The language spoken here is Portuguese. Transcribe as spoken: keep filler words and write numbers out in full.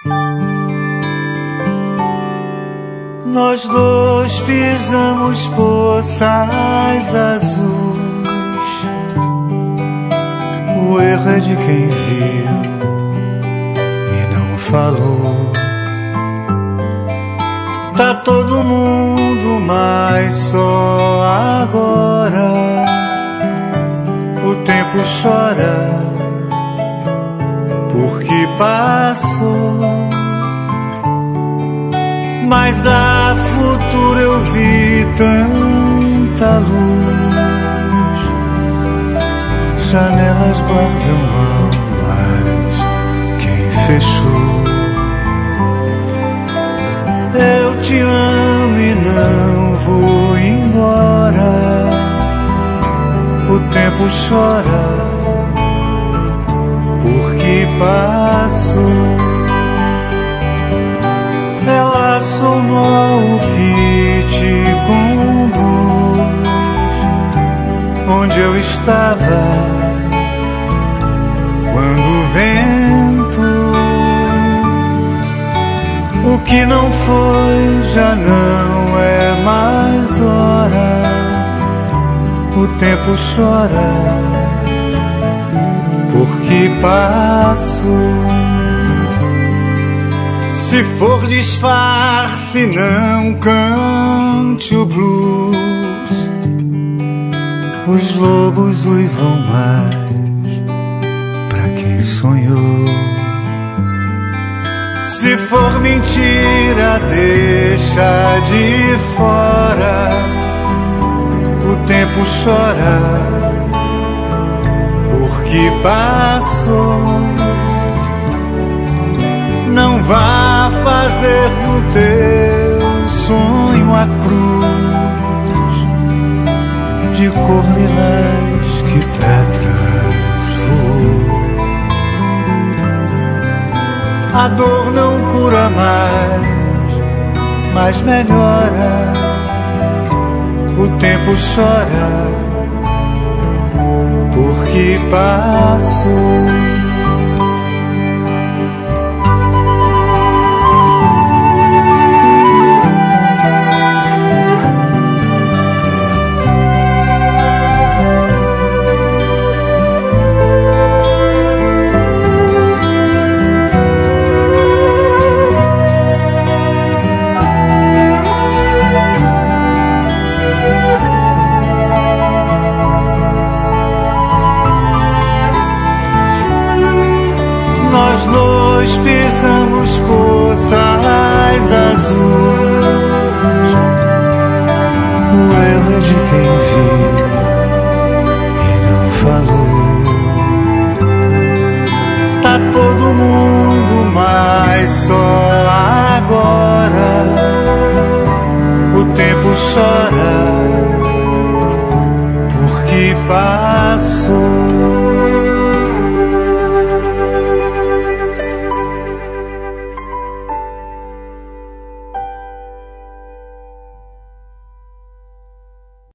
Nós dois pisamos poças azuis. O erro é de quem viu e não falou. Tá todo mundo mais só agora. O tempo chora porque passou. Mas a futuro eu vi tanta luz. Janelas guardam almas, quem fechou. Eu te amo e não vou embora. O tempo chora porque passou. Ela sou nó que te conduz onde eu estava quando o vento. O que não foi já não é mais hora. O tempo chora porque passou. Se for disfarce, não cante o blues. Os lobos uivam mais pra quem sonhou. Se for mentira, deixa de fora. O tempo chora porque passou. Não vá fazer do teu sonho a cruz de cor lilás que pra trás voou. A dor não cura mais, mas melhora. O tempo chora porque passou. Nós dois pisamos poças azuis. O erro é de quem viu e não falou. Tá todo mundo mais só agora. O tempo chora porque passou.